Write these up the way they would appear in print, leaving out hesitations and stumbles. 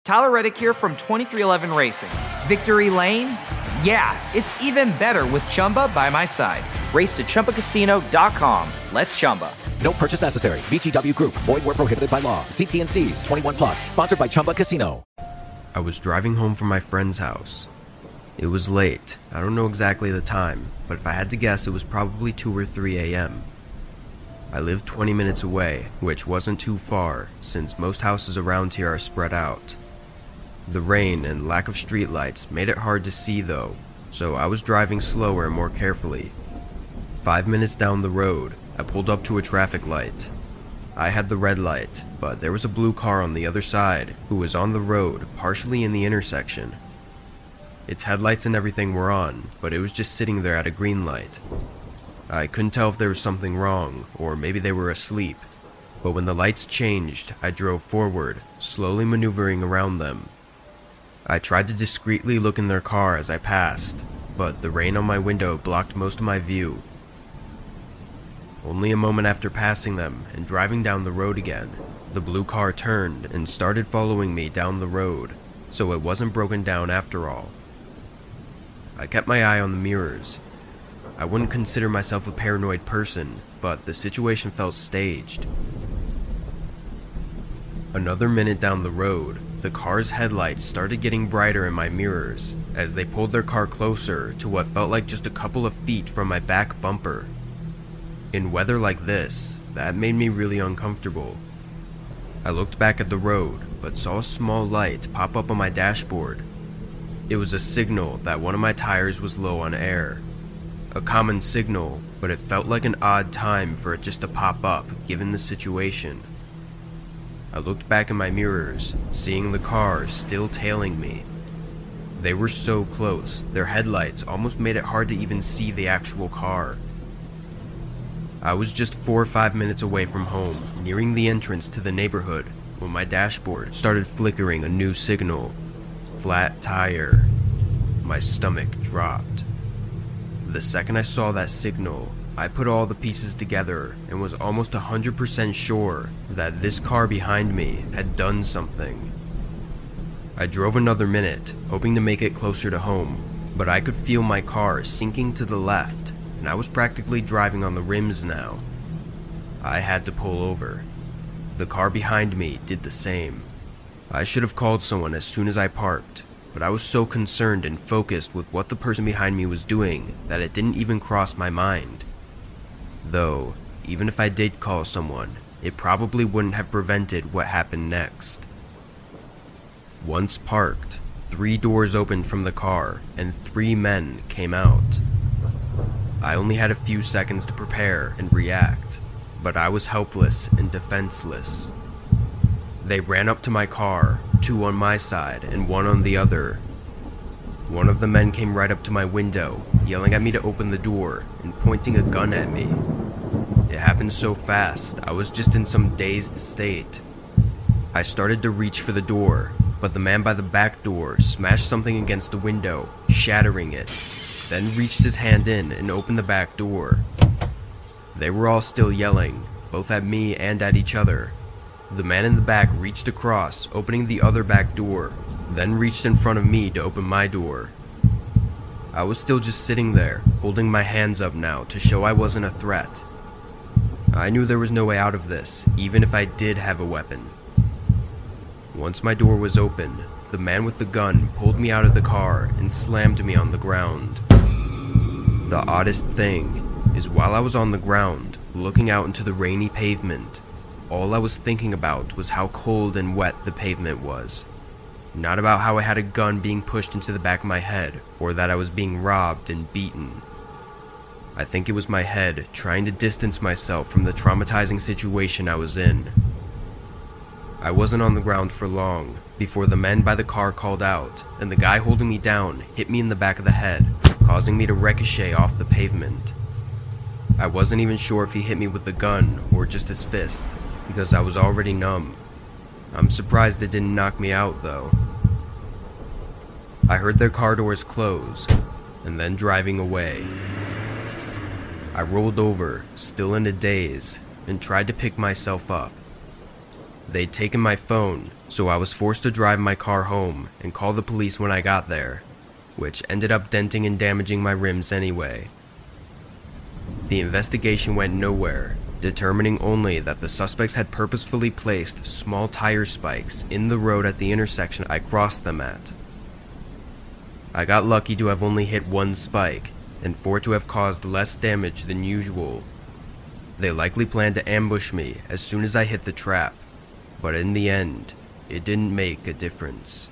Tyler Reddick here from 2311 Racing. Victory Lane? Yeah, it's even better with Chumba by my side. Race to ChumbaCasino.com. Let's Chumba. No purchase necessary. VGW Group. Void where prohibited by law. See T&Cs. 21 plus. Sponsored by Chumba Casino. I was driving home from my friend's house. It was late. I don't know exactly the time, but if I had to guess, it was probably 2 or 3 a.m. I lived 20 minutes away, which wasn't too far, since most houses around here are spread out. The rain and lack of streetlights made it hard to see though, so I was driving slower and more carefully. 5 minutes down the road, I pulled up to a traffic light. I had the red light, but there was a blue car on the other side who was on the road, partially in the intersection. Its headlights and everything were on, but it was just sitting there at a green light. I couldn't tell if there was something wrong, or maybe they were asleep, but when the lights changed, I drove forward, slowly maneuvering around them. I tried to discreetly look in their car as I passed, but the rain on my window blocked most of my view. Only a moment after passing them and driving down the road again, the blue car turned and started following me down the road, so it wasn't broken down after all. I kept my eye on the mirrors. I wouldn't consider myself a paranoid person, but the situation felt staged. Another minute down the road, the car's headlights started getting brighter in my mirrors as they pulled their car closer to what felt like just a couple of feet from my back bumper. In weather like this, that made me really uncomfortable. I looked back at the road, but saw a small light pop up on my dashboard. It was a signal that one of my tires was low on air. A common signal, but it felt like an odd time for it just to pop up given the situation. I looked back in my mirrors, seeing the car still tailing me. They were so close, their headlights almost made it hard to even see the actual car. I was just 4 or 5 minutes away from home, nearing the entrance to the neighborhood, when my dashboard started flickering a new signal. Flat tire. My stomach dropped. The second I saw that signal, I put all the pieces together and was almost 100% sure that this car behind me had done something. I drove another minute, hoping to make it closer to home, but I could feel my car sinking to the left, and I was practically driving on the rims now. I had to pull over. The car behind me did the same. I should have called someone as soon as I parked, but I was so concerned and focused with what the person behind me was doing that it didn't even cross my mind. Though, even if I did call someone, it probably wouldn't have prevented what happened next. Once parked, 3 doors opened from the car and 3 men came out. I only had a few seconds to prepare and react, but I was helpless and defenseless. They ran up to my car, 2 on my side and 1 on the other. One of the men came right up to my window, yelling at me to open the door and pointing a gun at me. It happened so fast, I was just in some dazed state. I started to reach for the door, but the man by the back door smashed something against the window, shattering it, then reached his hand in and opened the back door. They were all still yelling, both at me and at each other. The man in the back reached across, opening the other back door, then reached in front of me to open my door. I was still just sitting there, holding my hands up now to show I wasn't a threat. I knew there was no way out of this, even if I did have a weapon. Once my door was open, the man with the gun pulled me out of the car and slammed me on the ground. The oddest thing is while I was on the ground, looking out into the rainy pavement, all I was thinking about was how cold and wet the pavement was. Not about how I had a gun being pushed into the back of my head, or that I was being robbed and beaten. I think it was my head trying to distance myself from the traumatizing situation I was in. I wasn't on the ground for long before the men by the car called out, and the guy holding me down hit me in the back of the head, causing me to ricochet off the pavement. I wasn't even sure if he hit me with the gun or just his fist, because I was already numb. I'm surprised it didn't knock me out, though. I heard their car doors close, and then driving away. I rolled over, still in a daze, and tried to pick myself up. They'd taken my phone, so I was forced to drive my car home and call the police when I got there, which ended up denting and damaging my rims anyway. The investigation went nowhere, determining only that the suspects had purposefully placed small tire spikes in the road at the intersection I crossed them at. I got lucky to have only hit one spike, and for it to have caused less damage than usual. They likely planned to ambush me as soon as I hit the trap, but in the end, it didn't make a difference.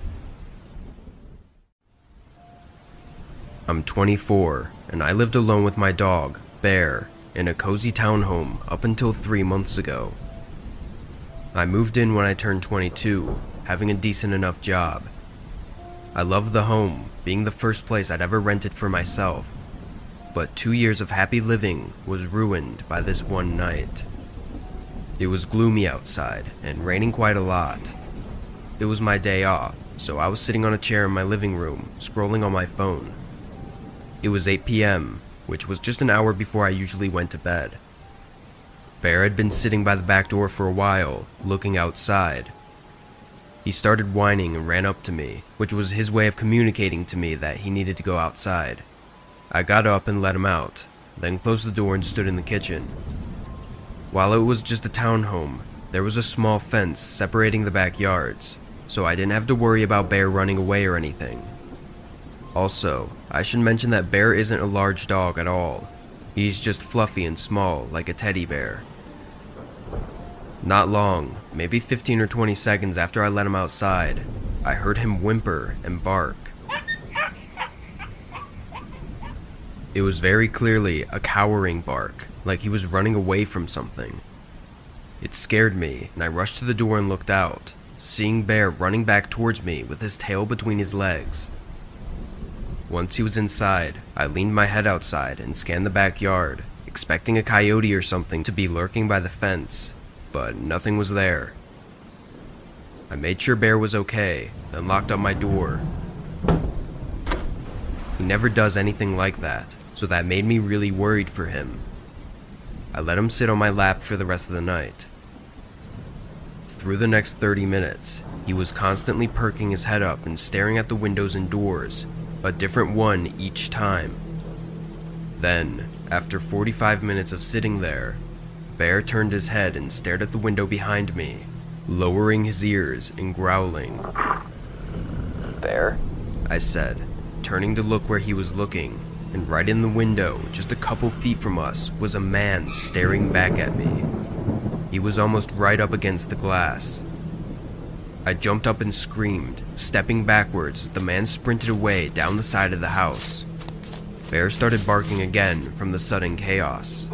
I'm 24, and I lived alone with my dog, Bear, in a cozy townhome up until 3 months ago. I moved in when I turned 22, having a decent enough job. I loved the home, being the first place I'd ever rented for myself, but 2 years of happy living was ruined by this one night. It was gloomy outside and raining quite a lot. It was my day off, so I was sitting on a chair in my living room, scrolling on my phone. It was 8 p.m., which was just an hour before I usually went to bed. Bear had been sitting by the back door for a while, looking outside. He started whining and ran up to me, which was his way of communicating to me that he needed to go outside. I got up and let him out, then closed the door and stood in the kitchen. While it was just a townhome, there was a small fence separating the backyards, so I didn't have to worry about Bear running away or anything. Also, I should mention that Bear isn't a large dog at all. He's just fluffy and small, like a teddy bear. Not long, maybe 15 or 20 seconds after I let him outside, I heard him whimper and bark. It was very clearly a cowering bark, like he was running away from something. It scared me, and I rushed to the door and looked out, seeing Bear running back towards me with his tail between his legs. Once he was inside, I leaned my head outside and scanned the backyard, expecting a coyote or something to be lurking by the fence, but nothing was there. I made sure Bear was okay, then locked up my door. He never does anything like that, so that made me really worried for him. I let him sit on my lap for the rest of the night. Through the next 30 minutes, he was constantly perking his head up and staring at the windows and doors, a different one each time. Then, after 45 minutes of sitting there, Bear turned his head and stared at the window behind me, lowering his ears and growling. "Bear?" I said, turning to look where he was looking, and right in the window, just a couple feet from us, was a man staring back at me. He was almost right up against the glass. I jumped up and screamed, stepping backwards as the man sprinted away down the side of the house. Bear started barking again from the sudden chaos.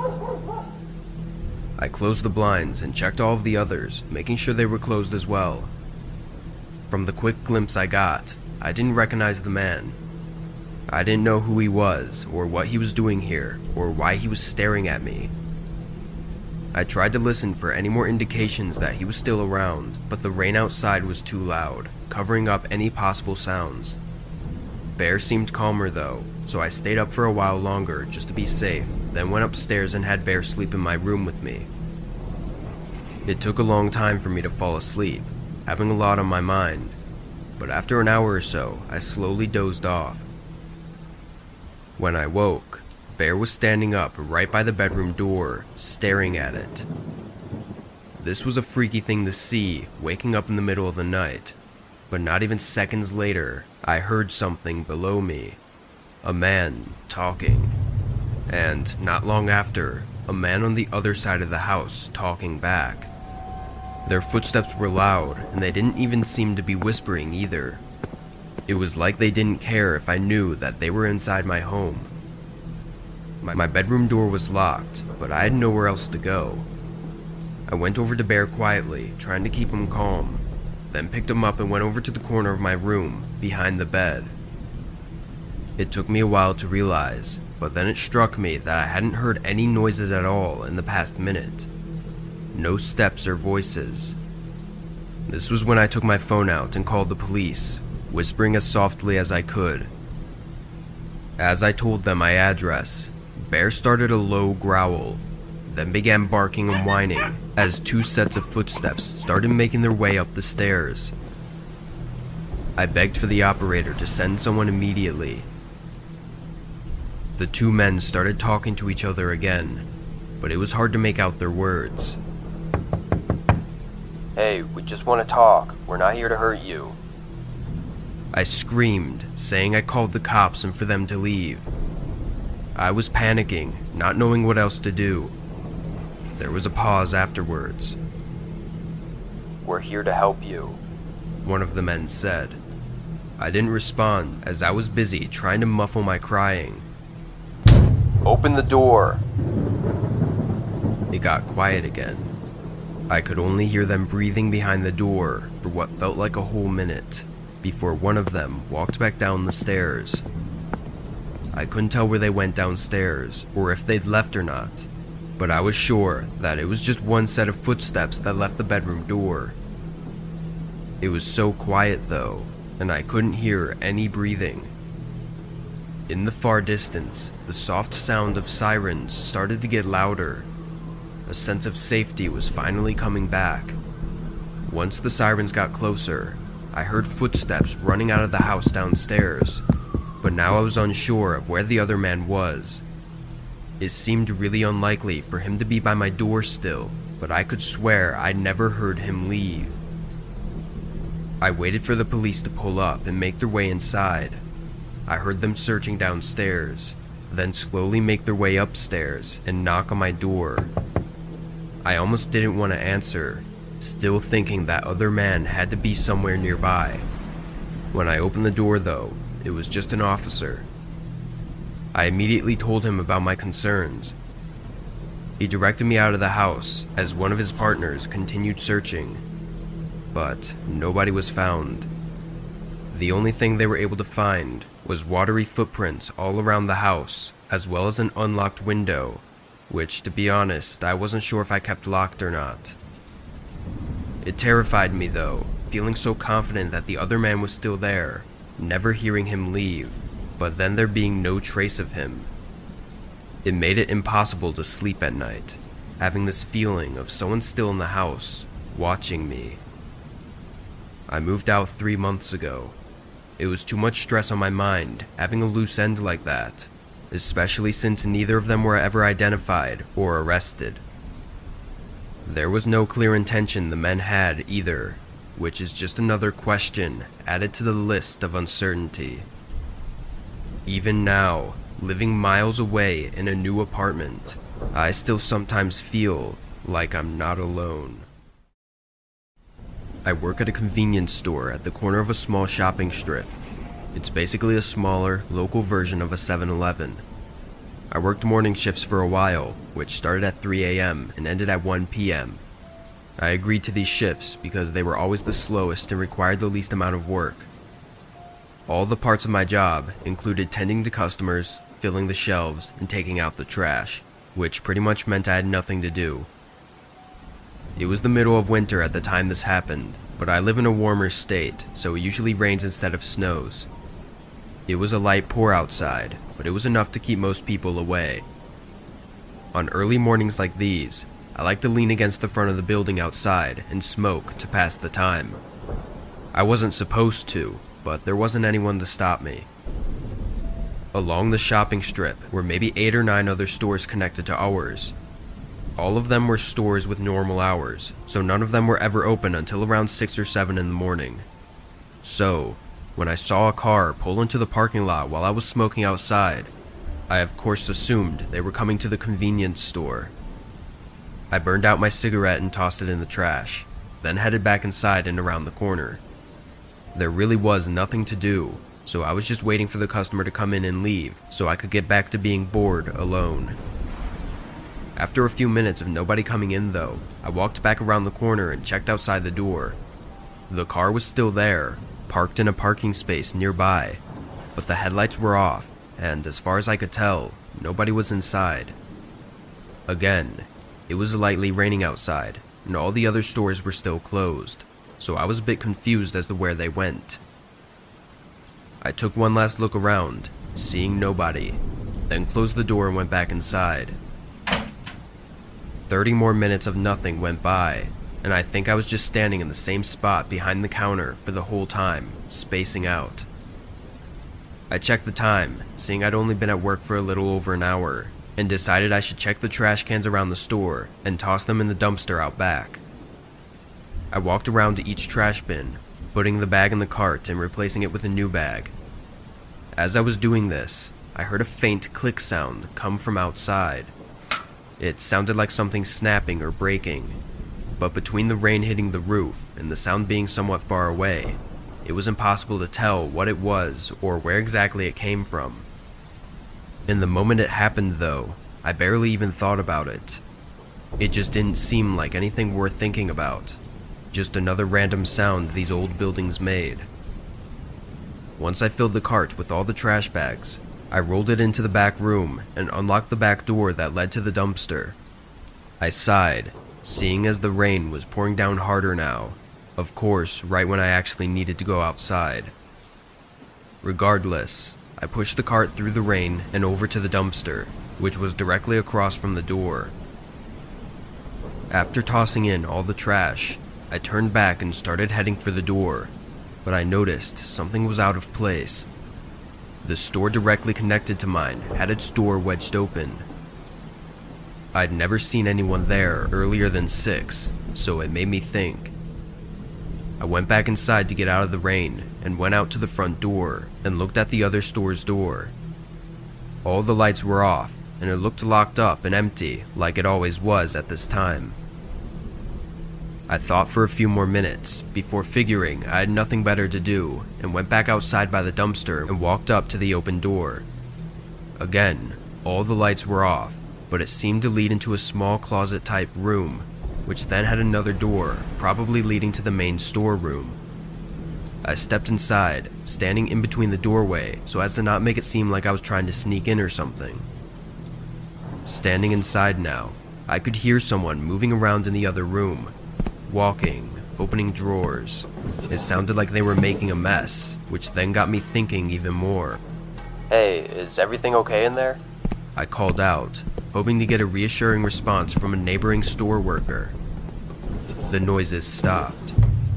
I closed the blinds and checked all of the others, making sure they were closed as well. From the quick glimpse I got, I didn't recognize the man. I didn't know who he was, or what he was doing here, or why he was staring at me. I tried to listen for any more indications that he was still around, but the rain outside was too loud, covering up any possible sounds. Bear seemed calmer though, so I stayed up for a while longer just to be safe, then went upstairs and had Bear sleep in my room with me. It took a long time for me to fall asleep, having a lot on my mind, but after an hour or so, I slowly dozed off. When I woke, Bear was standing up right by the bedroom door, staring at it. This was a freaky thing to see, waking up in the middle of the night, but not even seconds later, I heard something below me. A man talking. And not long after, a man on the other side of the house talking back. Their footsteps were loud, and they didn't even seem to be whispering either. It was like they didn't care if I knew that they were inside my home. My bedroom door was locked, but I had nowhere else to go. I went over to Bear quietly, trying to keep him calm, then picked him up and went over to the corner of my room, behind the bed. It took me a while to realize, but then it struck me that I hadn't heard any noises at all in the past minute. No steps or voices. This was when I took my phone out and called the police, whispering as softly as I could. As I told them my address, Bear started a low growl, then began barking and whining as 2 sets of footsteps started making their way up the stairs. I begged for the operator to send someone immediately. The 2 men started talking to each other again, but it was hard to make out their words. "Hey, we just want to talk. We're not here to hurt you." I screamed, saying I called the cops and for them to leave. I was panicking, not knowing what else to do. There was a pause afterwards. "We're here to help you," one of the men said. I didn't respond as I was busy trying to muffle my crying. "Open the door." It got quiet again. I could only hear them breathing behind the door for what felt like a whole minute before one of them walked back down the stairs. I couldn't tell where they went downstairs or if they'd left or not, but I was sure that it was just one set of footsteps that left the bedroom door. It was so quiet though, and I couldn't hear any breathing. In the far distance, the soft sound of sirens started to get louder. A sense of safety was finally coming back. Once the sirens got closer, I heard footsteps running out of the house downstairs, but now I was unsure of where the other man was. It seemed really unlikely for him to be by my door still, but I could swear I'd never heard him leave. I waited for the police to pull up and make their way inside. I heard them searching downstairs, then slowly make their way upstairs and knock on my door. I almost didn't want to answer, still thinking that other man had to be somewhere nearby. When I opened the door though, it was just an officer. I immediately told him about my concerns. He directed me out of the house as one of his partners continued searching, but nobody was found. The only thing they were able to find was watery footprints all around the house, as well as an unlocked window, which, to be honest, I wasn't sure if I kept locked or not. It terrified me though, feeling so confident that the other man was still there, never hearing him leave, but then there being no trace of him. It made it impossible to sleep at night, having this feeling of someone still in the house, watching me. I moved out 3 months ago. It was too much stress on my mind, having a loose end like that, especially since neither of them were ever identified or arrested. There was no clear intention the men had either, which is just another question added to the list of uncertainty. Even now, living miles away in a new apartment, I still sometimes feel like I'm not alone. I work at a convenience store at the corner of a small shopping strip. It's basically a smaller, local version of a 7-Eleven. I worked morning shifts for a while, which started at 3 a.m. and ended at 1 p.m. I agreed to these shifts because they were always the slowest and required the least amount of work. All the parts of my job included tending to customers, filling the shelves, and taking out the trash, which pretty much meant I had nothing to do. It was the middle of winter at the time this happened, but I live in a warmer state, so it usually rains instead of snows. It was a light pour outside, but it was enough to keep most people away. On early mornings like these, I like to lean against the front of the building outside and smoke to pass the time. I wasn't supposed to, but there wasn't anyone to stop me. Along the shopping strip were maybe 8 or 9 other stores connected to ours. All of them were stores with normal hours, so none of them were ever open until around 6 or 7 in the morning. So, when I saw a car pull into the parking lot while I was smoking outside, I of course assumed they were coming to the convenience store. I burned out my cigarette and tossed it in the trash, then headed back inside and around the corner. There really was nothing to do, so I was just waiting for the customer to come in and leave so I could get back to being bored alone. After a few minutes of nobody coming in though, I walked back around the corner and checked outside the door. The car was still there, parked in a parking space nearby, but the headlights were off, and as far as I could tell, nobody was inside. Again, it was lightly raining outside, and all the other stores were still closed, so I was a bit confused as to where they went. I took one last look around, seeing nobody, then closed the door and went back inside. 30 more minutes of nothing went by, and I think I was just standing in the same spot behind the counter for the whole time, spacing out. I checked the time, seeing I'd only been at work for a little over an hour, and decided I should check the trash cans around the store and toss them in the dumpster out back. I walked around to each trash bin, putting the bag in the cart and replacing it with a new bag. As I was doing this, I heard a faint click sound come from outside. It sounded like something snapping or breaking, but between the rain hitting the roof and the sound being somewhat far away, it was impossible to tell what it was or where exactly it came from. In the moment it happened, though, I barely even thought about it. It just didn't seem like anything worth thinking about. Just another random sound these old buildings made. Once I filled the cart with all the trash bags, I rolled it into the back room and unlocked the back door that led to the dumpster. I sighed, seeing as the rain was pouring down harder now, of course, right when I actually needed to go outside. Regardless, I pushed the cart through the rain and over to the dumpster, which was directly across from the door. After tossing in all the trash, I turned back and started heading for the door, but I noticed something was out of place. The store directly connected to mine had its door wedged open. I'd never seen anyone there earlier than 6, so it made me think. I went back inside to get out of the rain and went out to the front door and looked at the other store's door. All the lights were off, and it looked locked up and empty like it always was at this time. I thought for a few more minutes before figuring I had nothing better to do and went back outside by the dumpster and walked up to the open door. Again, all the lights were off, but it seemed to lead into a small closet-type room, which then had another door, probably leading to the main storeroom. I stepped inside, standing in between the doorway so as to not make it seem like I was trying to sneak in or something. Standing inside now, I could hear someone moving around in the other room, walking, opening drawers. It sounded like they were making a mess, which then got me thinking even more. Hey, is everything okay in there? I called out, hoping to get a reassuring response from a neighboring store worker. The noises stopped.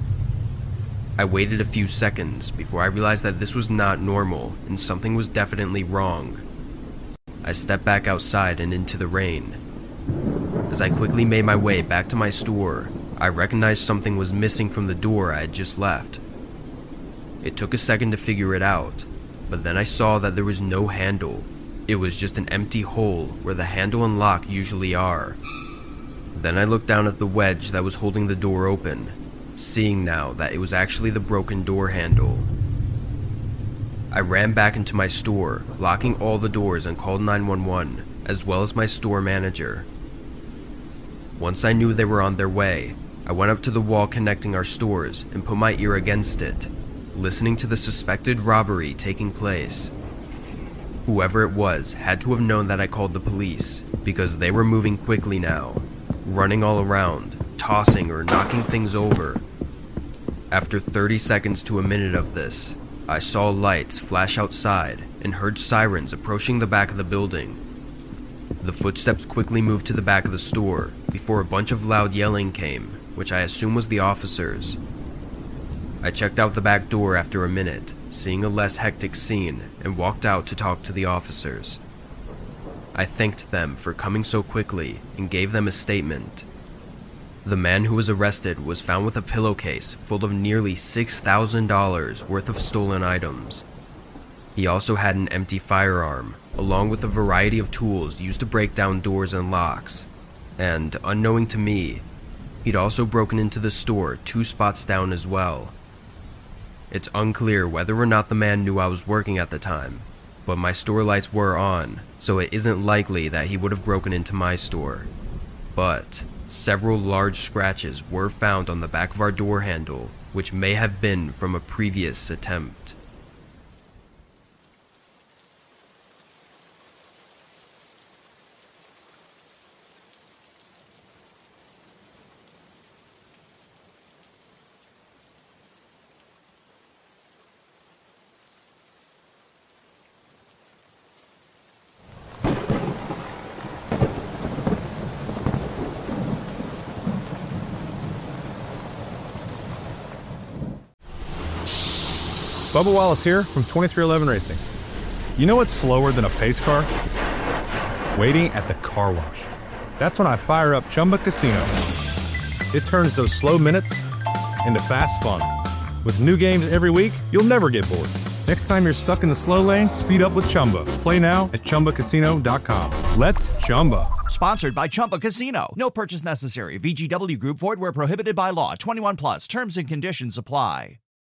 I waited a few seconds before I realized that this was not normal and something was definitely wrong. I stepped back outside and into the rain. As I quickly made my way back to my store, I recognized something was missing from the door I had just left. It took a second to figure it out, but then I saw that there was no handle. It was just an empty hole where the handle and lock usually are. Then I looked down at the wedge that was holding the door open, seeing now that it was actually the broken door handle. I ran back into my store, locking all the doors, and called 911, as well as my store manager. Once I knew they were on their way, I went up to the wall connecting our stores and put my ear against it, listening to the suspected robbery taking place. Whoever it was had to have known that I called the police, because they were moving quickly now, running all around, tossing or knocking things over. After 30 seconds to a minute of this, I saw lights flash outside and heard sirens approaching the back of the building. The footsteps quickly moved to the back of the store before a bunch of loud yelling came, which I assume was the officers. I checked out the back door after a minute, seeing a less hectic scene, and walked out to talk to the officers. I thanked them for coming so quickly and gave them a statement. The man who was arrested was found with a pillowcase full of nearly $6,000 worth of stolen items. He also had an empty firearm, along with a variety of tools used to break down doors and locks. And, unknowing to me, he'd also broken into the store 2 spots down as well. It's unclear whether or not the man knew I was working at the time, but my store lights were on, so it isn't likely that he would have broken into my store. But several large scratches were found on the back of our door handle, which may have been from a previous attempt. Bubba Wallace here from 2311 Racing. You know what's slower than a pace car? Waiting at the car wash. That's when I fire up Chumba Casino. It turns those slow minutes into fast fun. With new games every week, you'll never get bored. Next time you're stuck in the slow lane, speed up with Chumba. Play now at ChumbaCasino.com. Let's Chumba. Sponsored by Chumba Casino. No purchase necessary. VGW Group. Void where prohibited by law. 21 plus. Terms and conditions apply.